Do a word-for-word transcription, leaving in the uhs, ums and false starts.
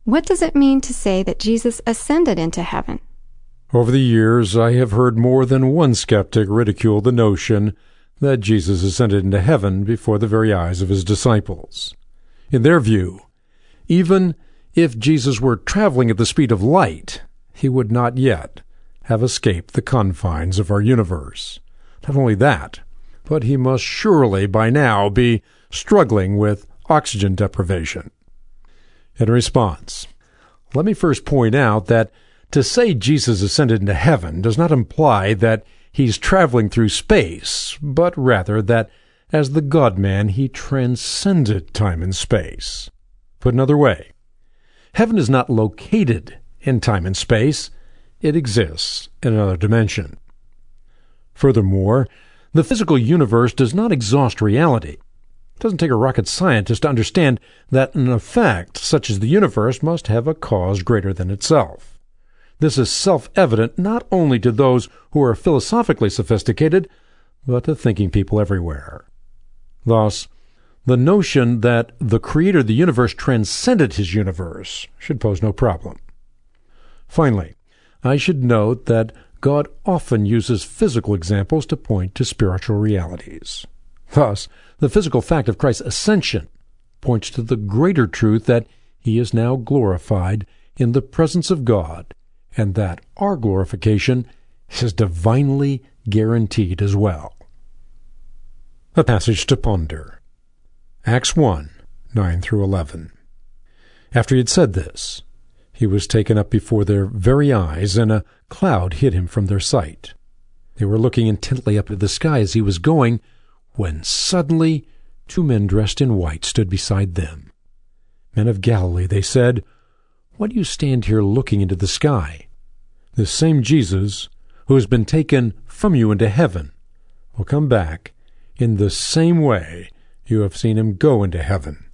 What does it mean to say that Jesus ascended into heaven? Over the years, I have heard more than one skeptic ridicule the notion that Jesus ascended into heaven before the very eyes of his disciples. In their view, even if Jesus were traveling at the speed of light, he would not yet have escaped the confines of our universe. Not only that, but he must surely by now be struggling with oxygen deprivation. In response, let me first point out that to say Jesus ascended into heaven does not imply that he's traveling through space, but rather that as the God-man he transcended time and space. Put another way, heaven is not located in time and space, it exists in another dimension. Furthermore, the physical universe does not exhaust reality. It doesn't take a rocket scientist to understand that an effect such as the universe must have a cause greater than itself. This is self-evident not only to those who are philosophically sophisticated, but to thinking people everywhere. Thus, the notion that the creator of the universe transcended his universe should pose no problem. Finally, I should note that God often uses physical examples to point to spiritual realities. Thus, the physical fact of Christ's ascension points to the greater truth that he is now glorified in the presence of God, and that our glorification is divinely guaranteed as well. A passage to ponder. Acts one, nine through eleven. After he had said this, he was taken up before their very eyes, and a cloud hid him from their sight. They were looking intently up at the sky as he was going, when suddenly two men dressed in white stood beside them. Men of Galilee, they said, why do you stand here looking into the sky? This same Jesus, who has been taken from you into heaven, will come back in the same way you have seen him go into heaven.